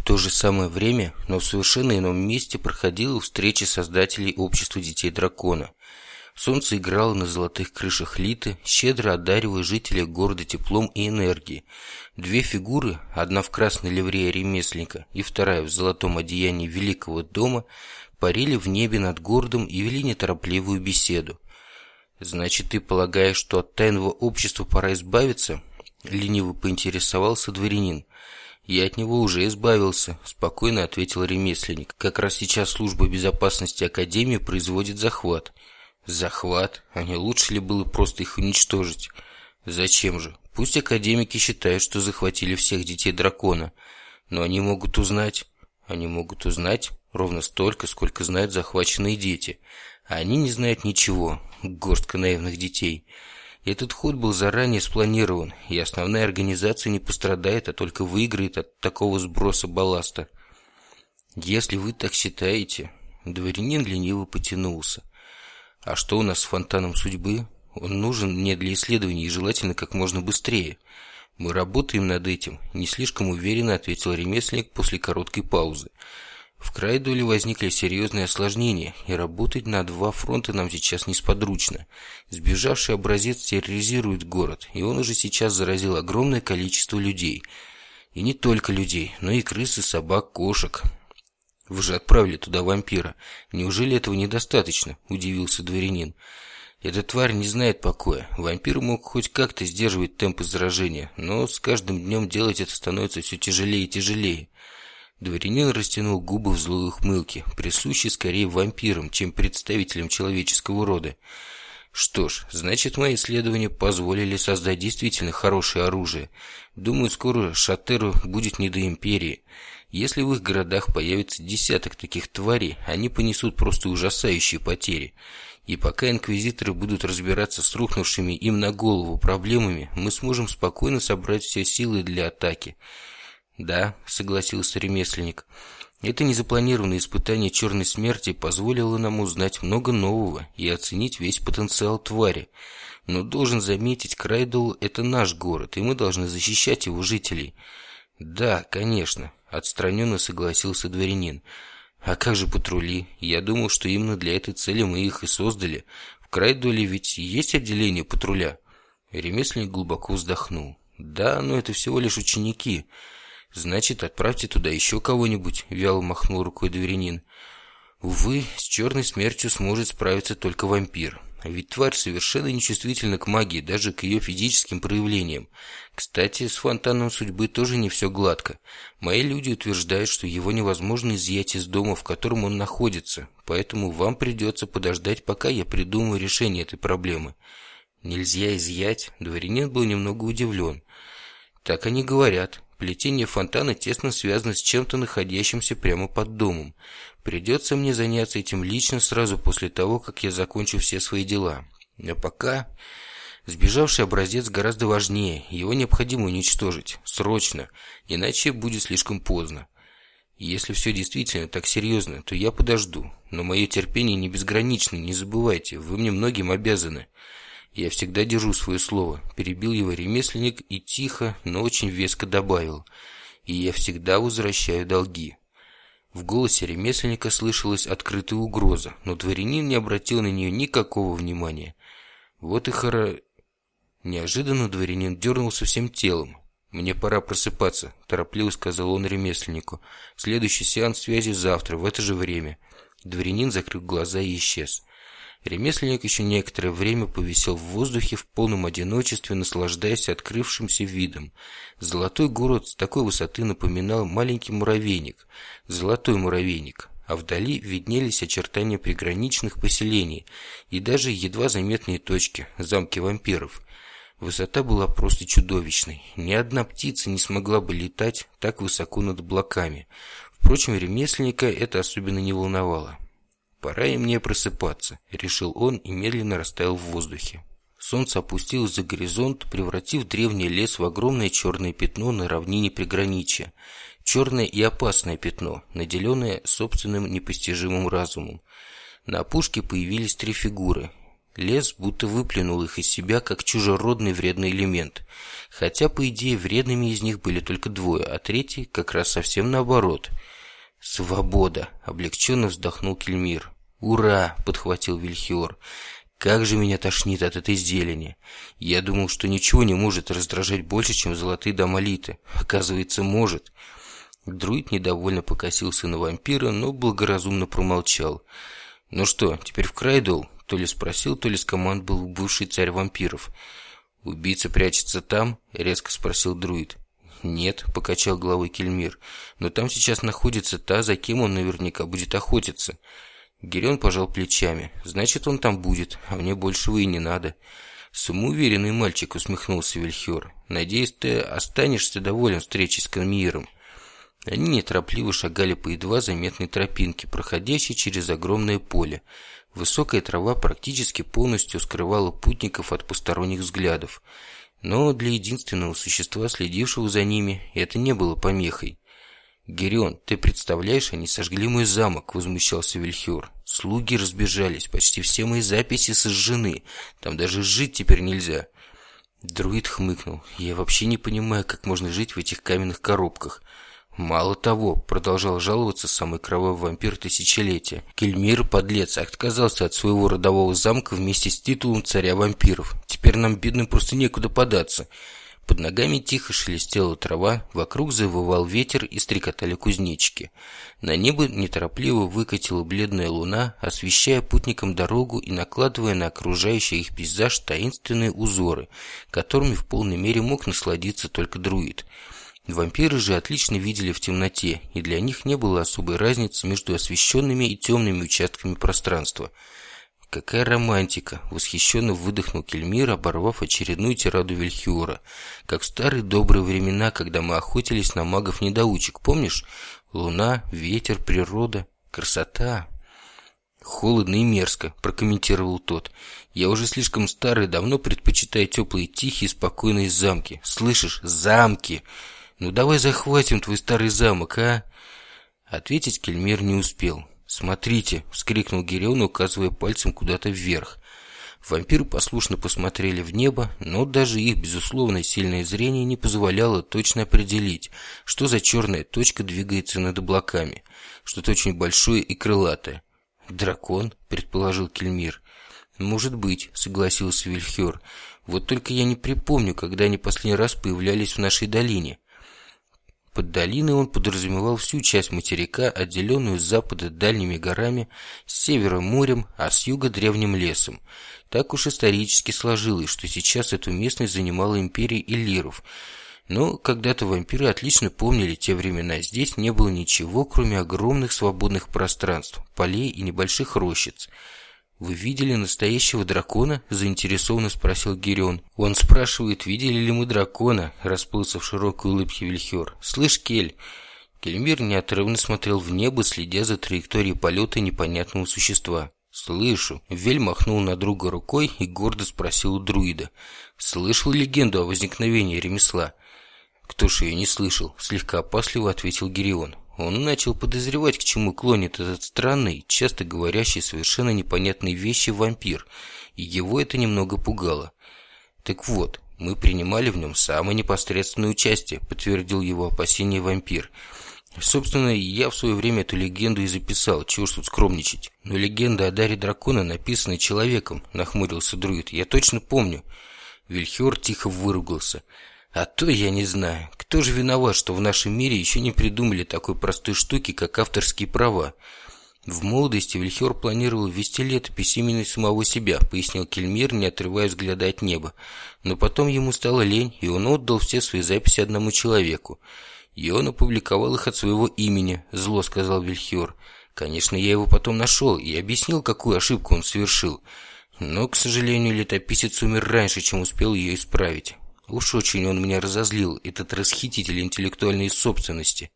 то же самое время, но в совершенно ином месте проходила встреча создателей общества детей дракона. Солнце играло на золотых крышах Литы, щедро одаривая жителей города теплом и энергией. Две фигуры, одна в красной ливрее ремесленника и вторая в золотом одеянии великого дома, парили в небе над городом и вели неторопливую беседу. «Значит, ты полагаешь, что от тайного общества пора избавиться?» — лениво поинтересовался дворянин. «Я от него уже избавился», — спокойно ответил ремесленник. «Как раз сейчас служба безопасности Академии производит захват». «Захват? А не лучше ли было просто их уничтожить?» «Зачем же? Пусть академики считают, что захватили всех детей дракона. Но они могут узнать...» «Они могут узнать ровно столько, сколько знают захваченные дети. А они не знают ничего. Горстка наивных детей». Этот ход был заранее спланирован, и основная организация не пострадает, а только выиграет от такого сброса балласта. «Если вы так считаете...» Дворянин лениво потянулся. «А что у нас с фонтаном судьбы? Он нужен мне для исследований и желательно как можно быстрее. Мы работаем над этим», — не слишком уверенно ответил ремесленник после короткой паузы. «В Крайдоле возникли серьезные осложнения, и работать на два фронта нам сейчас несподручно. Сбежавший образец терроризирует город, и он уже сейчас заразил огромное количество людей. И не только людей, но и крыс, и собак, кошек». «Вы же отправили туда вампира. Неужели этого недостаточно?» – удивился дворянин. «Эта тварь не знает покоя. Вампир мог хоть как-то сдерживать темпы заражения, но с каждым днем делать это становится все тяжелее и тяжелее». Дворянин растянул губы в злой ухмылке, присущей скорее вампирам, чем представителям человеческого рода. «Что ж, значит, мои исследования позволили создать действительно хорошее оружие. Думаю, скоро Шатеру будет не до империи. Если в их городах появится десяток таких тварей, они понесут просто ужасающие потери. И пока инквизиторы будут разбираться с рухнувшими им на голову проблемами, мы сможем спокойно собрать все силы для атаки». «Да», — согласился ремесленник, — «это незапланированное испытание черной смерти позволило нам узнать много нового и оценить весь потенциал твари. Но должен заметить, Крайдол — это наш город, и мы должны защищать его жителей». «Да, конечно», — отстраненно согласился дворянин. «А как же патрули? Я думал, что именно для этой цели мы их и создали. В Крайдоле ведь есть отделение патруля». Ремесленник глубоко вздохнул. «Да, но это всего лишь ученики». «Значит, отправьте туда еще кого-нибудь», — вяло махнул рукой дворянин. «Увы, с черной смертью сможет справиться только вампир. Ведь тварь совершенно нечувствительна к магии, даже к ее физическим проявлениям. Кстати, с фонтаном судьбы тоже не все гладко. Мои люди утверждают, что его невозможно изъять из дома, в котором он находится, поэтому вам придется подождать, пока я придумаю решение этой проблемы». «Нельзя изъять?» Дворянин был немного удивлен. «Так они говорят. Плетение фонтана тесно связано с чем-то, находящимся прямо под домом. Придется мне заняться этим лично сразу после того, как я закончу все свои дела. А пока сбежавший образец гораздо важнее. Его необходимо уничтожить. Срочно. Иначе будет слишком поздно. Если все действительно так серьезно, то я подожду. Но мое терпение не безгранично, не забывайте. Вы мне многим обязаны». «Я всегда держу свое слово», – перебил его ремесленник и тихо, но очень веско добавил. «И я всегда возвращаю долги». В голосе ремесленника слышалась открытая угроза, но дворянин не обратил на нее никакого внимания. «Вот и Неожиданно дворянин дернулся всем телом. «Мне пора просыпаться», – торопливо сказал он ремесленнику. «Следующий сеанс связи завтра, в это же время». Дворянин закрыл глаза и исчез. Ремесленник еще некоторое время повисел в воздухе в полном одиночестве, наслаждаясь открывшимся видом. Золотой город с такой высоты напоминал маленький муравейник, золотой муравейник, а вдали виднелись очертания приграничных поселений и даже едва заметные точки, замки вампиров. Высота была просто чудовищной. Ни одна птица не смогла бы летать так высоко над облаками. Впрочем, ремесленника это особенно не волновало. «Пора и мне просыпаться», — решил он и медленно растаял в воздухе. Солнце опустилось за горизонт, превратив древний лес в огромное черное пятно на равнине приграничья. Черное и опасное пятно, наделенное собственным непостижимым разумом. На опушке появились три фигуры. Лес будто выплюнул их из себя, как чужеродный вредный элемент. Хотя, по идее, вредными из них были только двое, а третий как раз совсем наоборот. «Свобода!» – облегченно вздохнул Кельмир. «Ура!» – подхватил Вильхиор. «Как же меня тошнит от этой зелени! Я думал, что ничего не может раздражать больше, чем золотые дома Литы. Оказывается, может!» Друид недовольно покосился на вампира, но благоразумно промолчал. «Ну что, теперь в Крайдол?» – то ли спросил, то ли скомандовал бывший царь вампиров. «Убийца прячется там?» – резко спросил друид. «Нет», – покачал головой Кельмир, – «но там сейчас находится та, за кем он наверняка будет охотиться». Гирион пожал плечами. «Значит, он там будет, а мне большего и не надо». «Самоуверенный мальчик», – усмехнулся Вильхиор. «Надеюсь, ты останешься доволен встречей с Кельмиром». Они неторопливо шагали по едва заметной тропинке, проходящей через огромное поле. Высокая трава практически полностью скрывала путников от посторонних взглядов. Но для единственного существа, следившего за ними, это не было помехой. «Гирион, ты представляешь, они сожгли мой замок», – возмущался Вильхиор. «Слуги разбежались, почти все мои записи сожжены, там даже жить теперь нельзя». Друид хмыкнул. «Я вообще не понимаю, как можно жить в этих каменных коробках». «Мало того», – продолжал жаловаться самый кровавый вампир тысячелетия, «Кельмир, подлец, отказался от своего родового замка вместе с титулом царя вампиров. Теперь нам, бедным, просто некуда податься». Под ногами тихо шелестела трава, вокруг завывал ветер и стрекотали кузнечики. На небо неторопливо выкатила бледная луна, освещая путникам дорогу и накладывая на окружающий их пейзаж таинственные узоры, которыми в полной мере мог насладиться только друид. Вампиры же отлично видели в темноте, и для них не было особой разницы между освещенными и темными участками пространства. «Какая романтика!» – восхищенно выдохнул Кельмир, оборвав очередную тираду Вильхиора. «Как в старые добрые времена, когда мы охотились на магов-недоучек, помнишь? Луна, ветер, природа, красота!» «Холодно и мерзко», – прокомментировал тот. «Я уже слишком старый, давно предпочитаю теплые, тихие, спокойные замки. Слышишь? Замки! Ну давай захватим твой старый замок, а?» Ответить Кельмир не успел. «Смотрите!» – вскрикнул Гирион, указывая пальцем куда-то вверх. Вампиры послушно посмотрели в небо, но даже их безусловно сильное зрение не позволяло точно определить, что за черная точка двигается над облаками. Что-то очень большое и крылатое. «Дракон?» – предположил Кельмир. «Может быть», – согласился Вильхиор. «Вот только я не припомню, когда они последний раз появлялись в нашей долине». Под долиной он подразумевал всю часть материка, отделенную с запада дальними горами, с севера морем, а с юга древним лесом. Так уж исторически сложилось, что сейчас эту местность занимала империя Иллиров. Но когда-то вампиры отлично помнили те времена. Здесь не было ничего, кроме огромных свободных пространств, полей и небольших рощиц. «Вы видели настоящего дракона?» – заинтересованно спросил Гирион. «Он спрашивает, видели ли мы дракона?» – расплылся в широкой улыбке Вильхиор. «Слышь, Кель!» Кельмир неотрывно смотрел в небо, следя за траекторией полета непонятного существа. «Слышу!» – Вель махнул на друга рукой и гордо спросил у друида. «Слышал легенду о возникновении ремесла?» «Кто ж ее не слышал?» – слегка опасливо ответил Гирион. Он начал подозревать, к чему клонит этот странный, часто говорящий совершенно непонятные вещи вампир, и его это немного пугало. «Так вот, мы принимали в нем самое непосредственное участие», подтвердил его опасение вампир. «Собственно, я в свое время эту легенду и записал, чего ж тут скромничать. Но легенда о даре дракона написана человеком», нахмурился друид. «Я точно помню». Вильхиор тихо выругался. «А то я не знаю, кто же виноват, что в нашем мире еще не придумали такой простой штуки, как авторские права». «В молодости Вильхиор планировал ввести летопись имени самого себя», пояснил Кельмир, не отрывая взгляда от неба. «Но потом ему стало лень, и он отдал все свои записи одному человеку. И он опубликовал их от своего имени», зло сказал Вильхиор. «Конечно, я его потом нашел и объяснил, какую ошибку он совершил. Но, к сожалению, летописец умер раньше, чем успел ее исправить. Уж очень он меня разозлил, этот расхититель интеллектуальной собственности».